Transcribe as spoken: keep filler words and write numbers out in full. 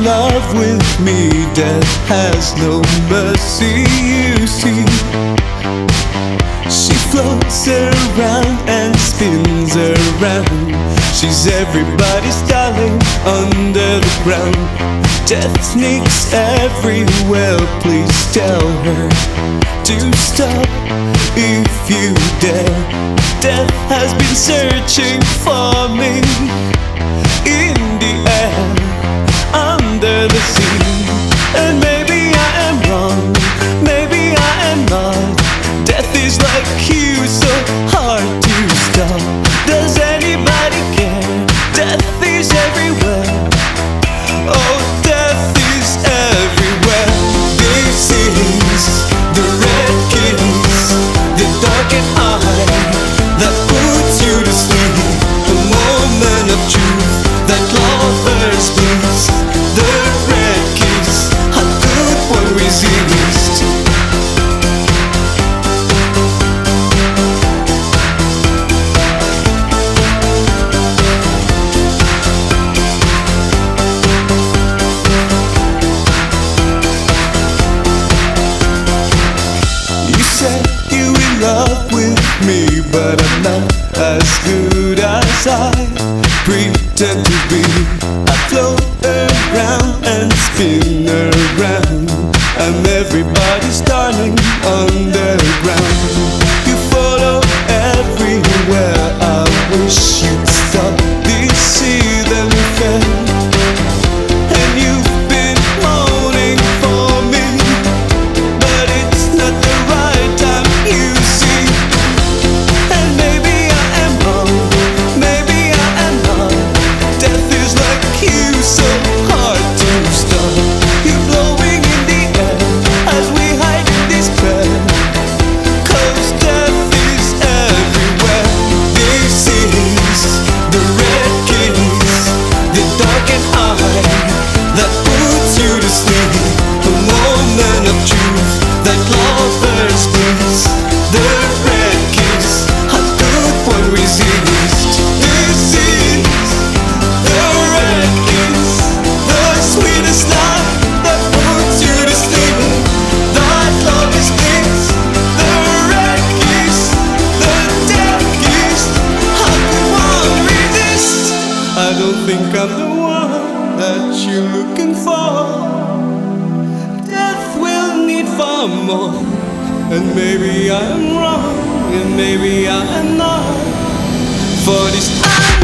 love with me, death has no mercy, you see. She floats around and spins around. She's everybody's darling under the ground. Death sneaks everywhere, please tell her to stop if you dare. Death has been searching for me in the air, under the sea. And maybe I am wrong, maybe I am not. Death is like you, so hard to stop. Does anybody care? Death is everywhere. Oh, death is everywhere. This is the red kiss, the darkened eye that puts you to sleep. The moment of truth that lovers please. The red kiss, how could one resist? You in love with me, but I'm not as good as I pretend to be. I float around and spin around. I'm everybody's darling underground. You follow everywhere. I wish you'd stop this heathen affair. And you've been moaning for me, but it's not the right time, you see. And maybe I am wrong, maybe I am not. Death is like you, so hard to stop. You're blowing in the air as we hide in despair, 'cause death is everywhere. This is the red kiss, the darkened eye that puts you to sleep. The moment of truth that lovers please. The red kiss, how could one resist? This is the red kiss, the sweetest love that puts you to sleep. That love is bliss. The red kiss, the death kiss, how could one resist? I don't think I'm the one that you're looking for. Death will need far more. And maybe I am wrong, and maybe I am not. For this I